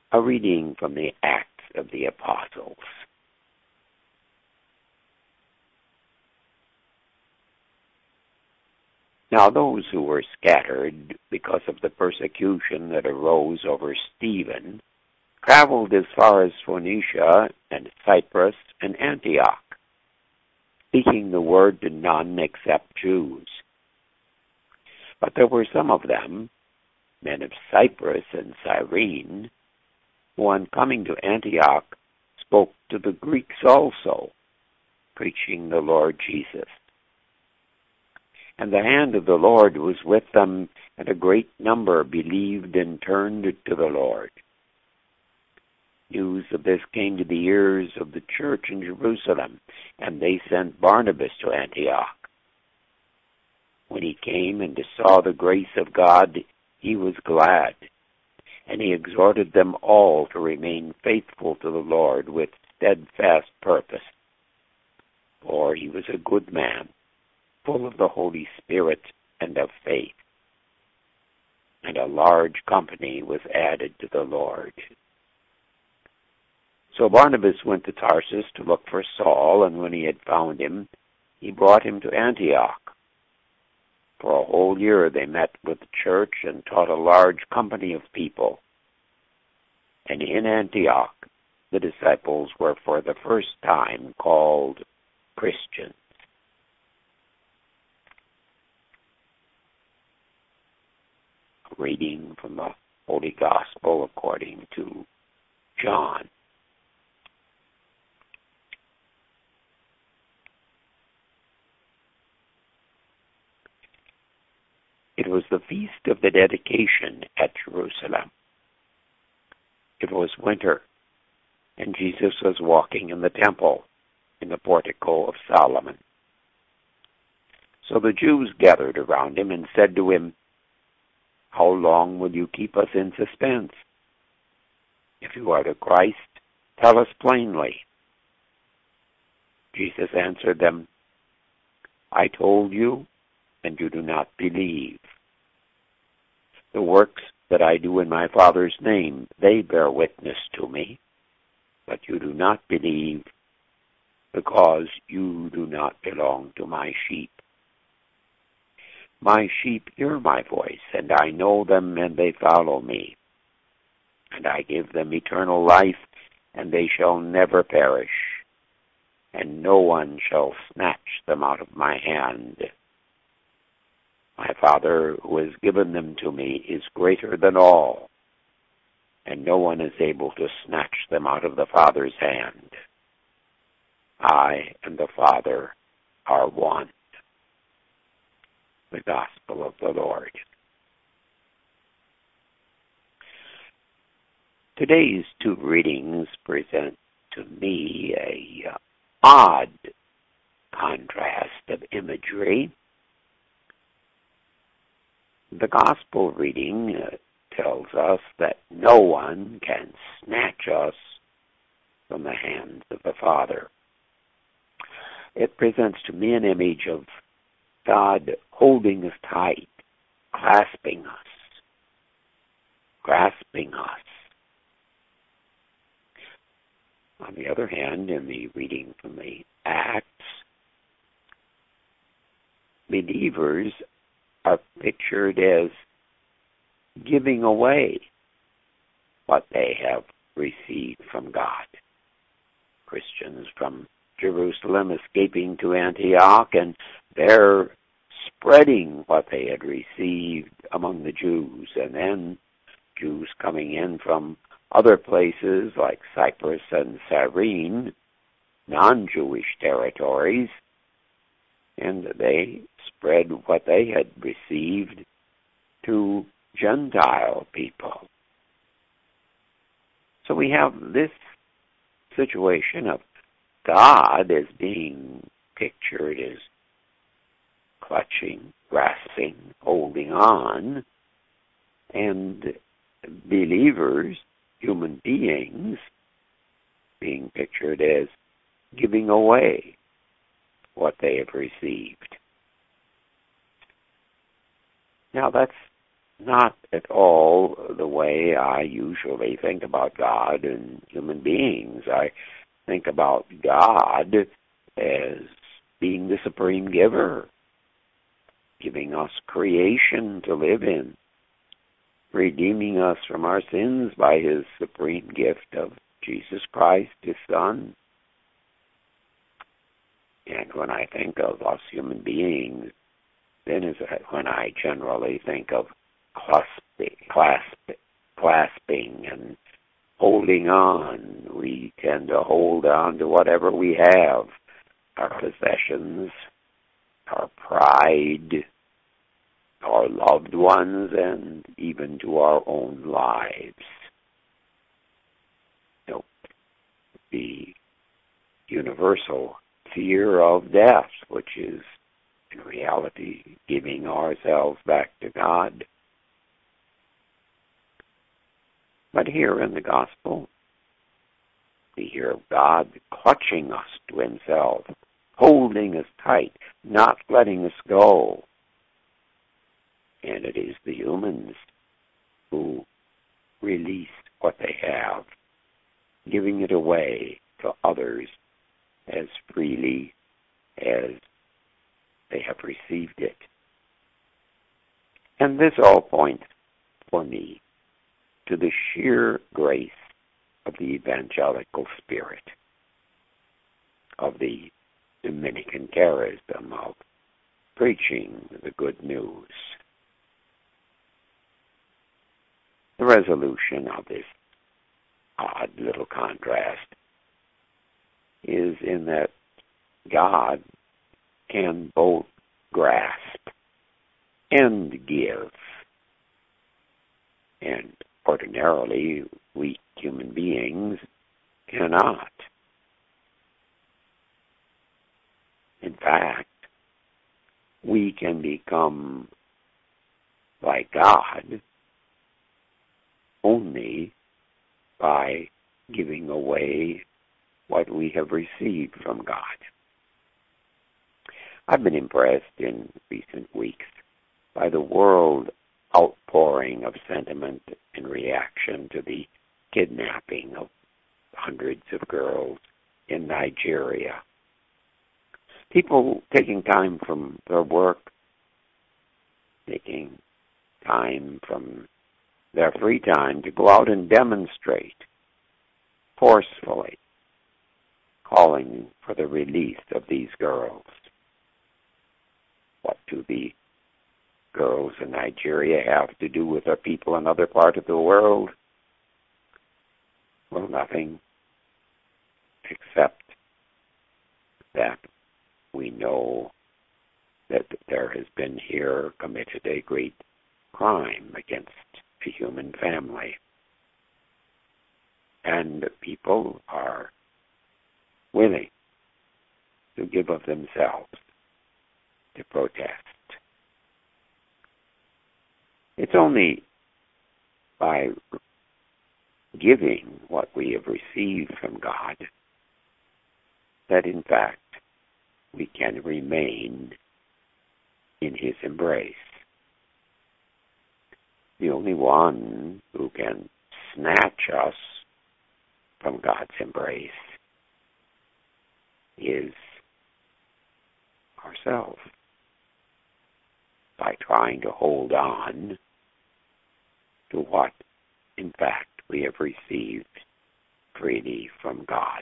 A reading from the Acts of the Apostles. Now those who were scattered because of the persecution that arose over Stephen traveled as far as Phoenicia and Cyprus and Antioch, speaking the word to none except Jews. But there were some of them, men of Cyprus and Cyrene, who on coming to Antioch spoke to the Greeks also, preaching the Lord Jesus. And the hand of the Lord was with them, and a great number believed and turned to the Lord. News of this came to the ears of the church in Jerusalem, and they sent Barnabas to Antioch. When he came and saw the grace of God, he was glad, and he exhorted them all to remain faithful to the Lord with steadfast purpose. For he was a good man, full of the Holy Spirit and of faith. And a large company was added to the Lord. So Barnabas went to Tarsus to look for Saul, and when he had found him, he brought him to Antioch. For a whole year they met with the church and taught a large company of people. And in Antioch the disciples were for the first time called Christians. A reading from the Holy Gospel according to John. It was the feast of the dedication at Jerusalem. It was winter, and Jesus was walking in the temple in the portico of Solomon. So the Jews gathered around him and said to him, "How long will you keep us in suspense? If you are the Christ, tell us plainly." Jesus answered them, "I told you, and you do not believe. The works that I do in my Father's name, they bear witness to me, but you do not believe, because you do not belong to my sheep. My sheep hear my voice, and I know them, and they follow me. And I give them eternal life, and they shall never perish, and no one shall snatch them out of my hand. My Father, who has given them to me, is greater than all, and no one is able to snatch them out of the Father's hand. I and the Father are one." The Gospel of the Lord. Today's two readings present to me a odd contrast of imagery. The Gospel reading tells us that no one can snatch us from the hands of the Father. It presents to me an image of God holding us tight, clasping us, grasping us. On the other hand, in the reading from the Acts, believers are pictured as giving away what they have received from God. Christians from Jerusalem escaping to Antioch, and they're spreading what they had received among the Jews, and then Jews coming in from other places like Cyprus and Cyrene, non-Jewish territories, and they spread what they had received to Gentile people. So we have this situation of God as being pictured as clutching, grasping, holding on, and believers, human beings, being pictured as giving away what they have received. Now that's not at all the way I usually think about God and human beings. I think about God as being the supreme giver, giving us creation to live in, redeeming us from our sins by his supreme gift of Jesus Christ, his Son. And when I think of us human beings, then is when I generally think of clasping and holding on. We tend to hold on to whatever we have, our possessions, our pride, our loved ones, and even to our own lives. So, the universal fear of death, which is in reality giving ourselves back to God. But here in the gospel, we hear of God clutching us to himself, holding us tight, not letting us go. And it is the humans who release what they have, giving it away to others as freely as they have received it. And this all points, for me, to the sheer grace of the evangelical spirit, of the Dominican charism of preaching the good news. The resolution of this odd little contrast is in that God can both grasp and give. And ordinarily, we human beings cannot. In fact, we can become like God only by giving away what we have received from God. I've been impressed in recent weeks by the world outpouring of sentiment in reaction to the kidnapping of hundreds of girls in Nigeria. People taking time from their work, taking time from their free time to go out and demonstrate forcefully, calling for the release of these girls. What do the girls in Nigeria have to do with our people in other parts of the world? Well, nothing, except that we know that there has been here committed a great crime against the human family. And people are willing to give of themselves to protest. It's only by giving what we have received from God that, in fact, we can remain in his embrace. The only one who can snatch us from God's embrace is ourselves, by trying to hold on to what, in fact, we have received freely from God.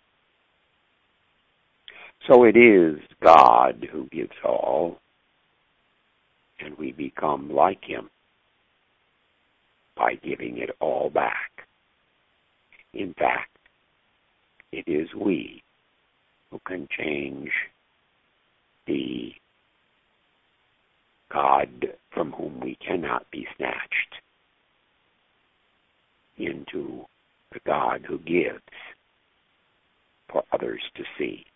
So it is God who gives all, and we become like him by giving it all back. In fact, it is we who can change the God from whom we cannot be snatched into the God who gives for others to see.